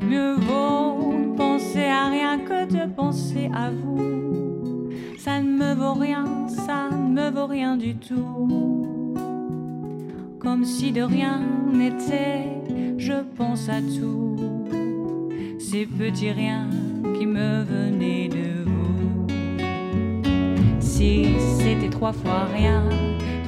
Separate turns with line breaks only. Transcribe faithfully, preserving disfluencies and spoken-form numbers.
Mieux vaut ne penser à rien que de penser à vous. Ça ne me vaut rien, ça ne me vaut rien du tout. Comme si de rien n'était, je pense à tout. Ces petits riens qui me venaient de vous. Si c'était trois fois rien,